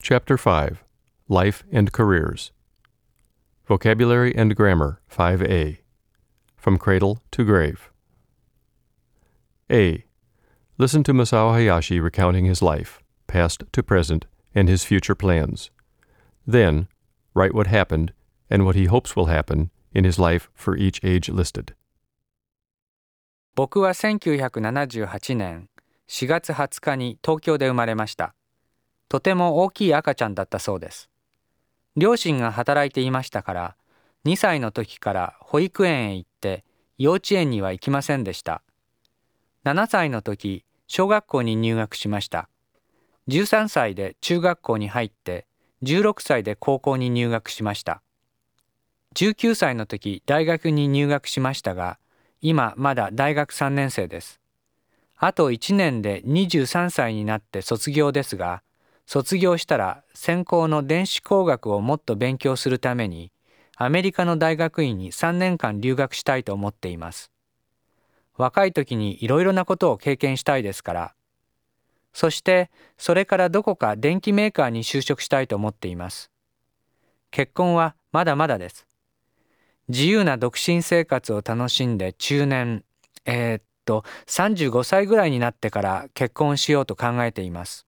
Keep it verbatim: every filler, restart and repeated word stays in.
Chapter five. Life and Careers. Vocabulary and Grammar, five A. From Cradle to Grave. A. Listen to Masao Hayashi recounting his life, past to present, and his future plans. Then, write what happened and what he hopes will happen in his life for each age listed. 僕はせんきゅうひゃくななじゅうはちねんしがつはつかに東京で生まれました。とても大きい赤ちゃんだったそうです。両親が働いていましたから、にさいの時から保育園へ行って幼稚園には行きませんでした。ななさいの時、小学校に入学しました。じゅうさんさいで中学校に入って、じゅうろくさいで高校に入学しました。じゅうきゅうさいの時、大学に入学しましたが、今まだ大学さんねん生です。あといちねんでにじゅうさんさいになって卒業ですが、卒業したら専攻の電子工学をもっと勉強するために、アメリカの大学院にさんねんかん留学したいと思っています。若い時にいろいろなことを経験したいですから。そして、それからどこか電機メーカーに就職したいと思っています。結婚はまだまだです。自由な独身生活を楽しんで中年、えー、っと、さんじゅうごさいぐらいになってから結婚しようと考えています。